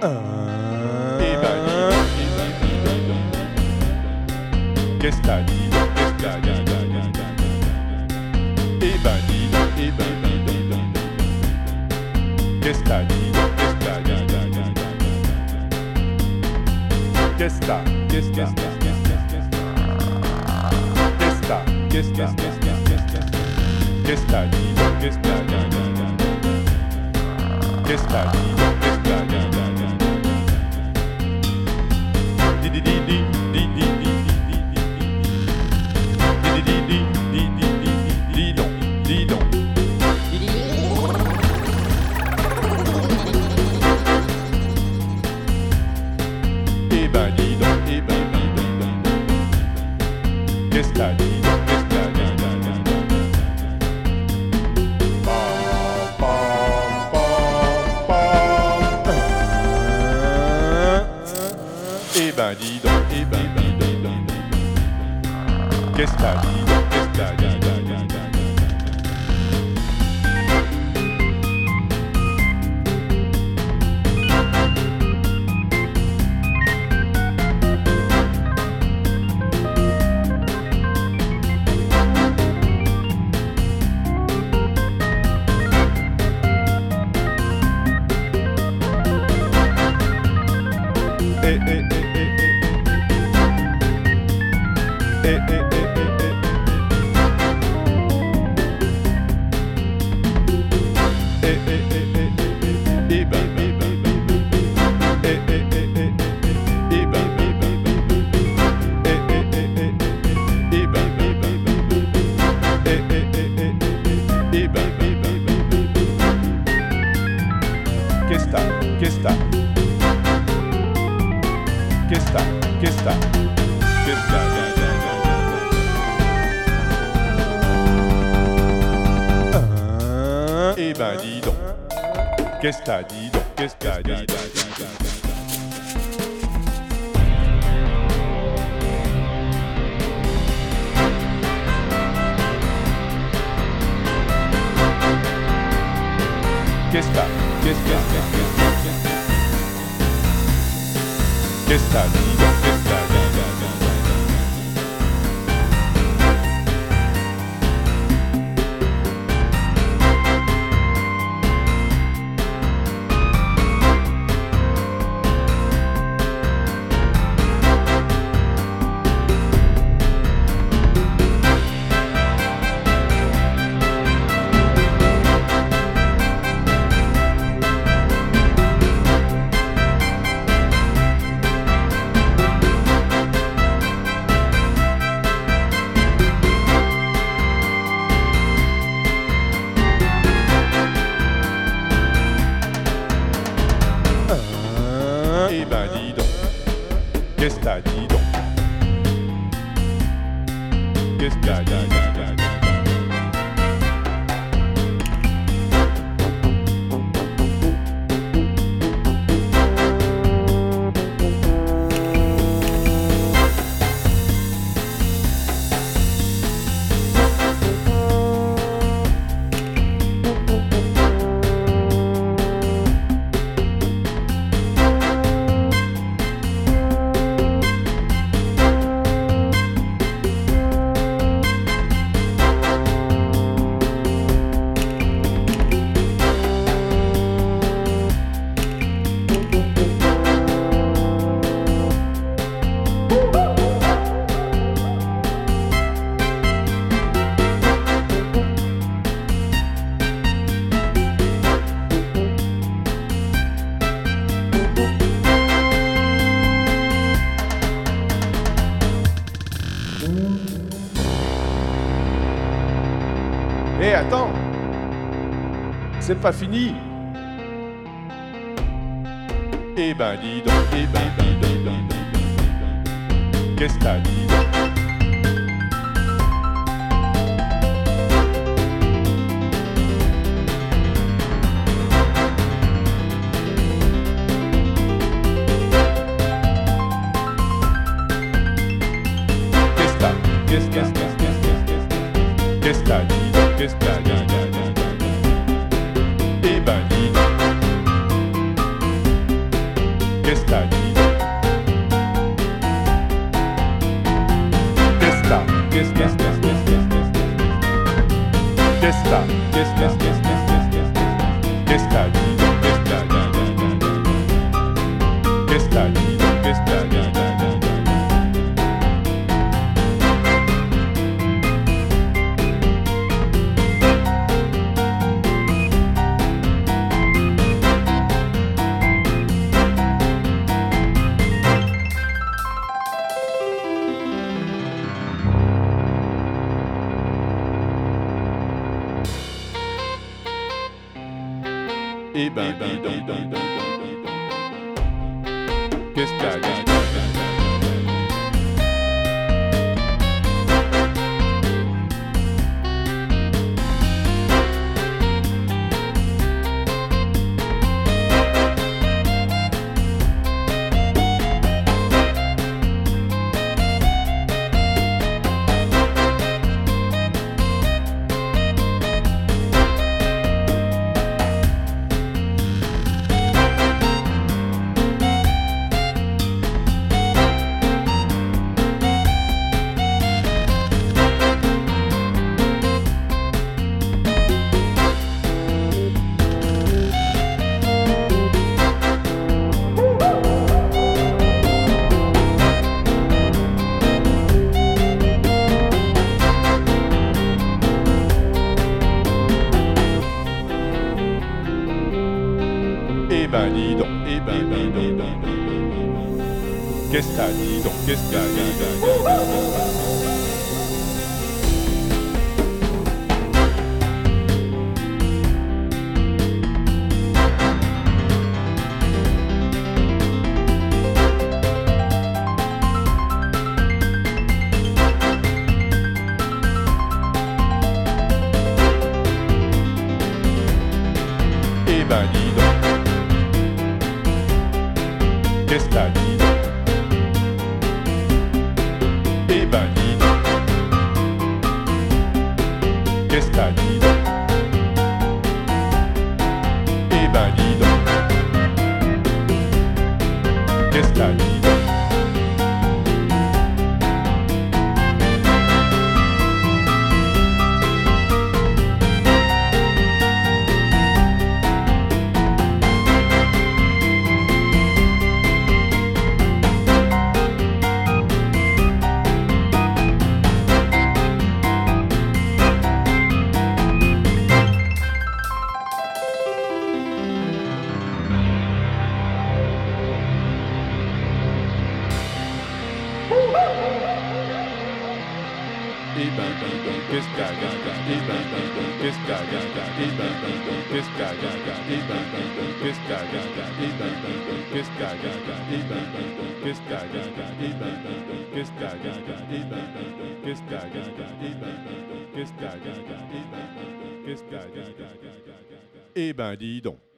Eh ben dis donc. Qu'est-ce que t'as dit donc? Eh ben dis donc. Qu'est-ce que t'as dit donc? Qu'est-ce que t'as dit? Qu'est-ce que t'as dit? Qu'est-ce que t'as dit? Dis donc. Eh ben dis donc. Qu'est-ce que t'as dit? Eh ben dis donc. Qu'est-ce que t'as dit? Eh ben dis donc. Qu'est-ce que t'as dit donc? Qu'est-ce que t'as dit donc? Eh ben dis donc. Qu'est-ce que t'as dit donc? Eh attends, c'est pas fini. Eh ben dis donc. Qu'est-ce que t'as dit donc? Qu'est-ce que t'as dit? Eh ben dis donc. Eh ben, dis donc, qu'est-ce qu'il y a? Eh ben dis donc, eh ben dis donc, qu'est-ce que t'as dit donc, qu'est-ce que t'as dit? Eh ben dis donc, qu'est-ce que t'as dit donc? Eh ben dis donc, qu'est-ce que t'as dit donc? Eh ben dis donc, qu'est-ce que t'as dit donc? Eh ben dis donc, qu'est-ce qu'il y a? Eh ben dis donc, qu'est-ce qu'il y a? Eh ben dis donc, qu'est-ce qu'il y a? Eh ben dis donc, qu'est-ce qu'il y a? Eh ben dis donc, qu'est-ce qu'il y a? Eh ben dis donc, qu'est-ce qu'il y a? Eh ben dis donc, qu'est-ce qu'il y a? Eh ben dis donc, qu'est-ce qu'il y a? Eh ben dis donc, qu'est-ce qu'il y a? Eh ben dis donc, qu'est-ce qu'il y a? Eh ben dis donc.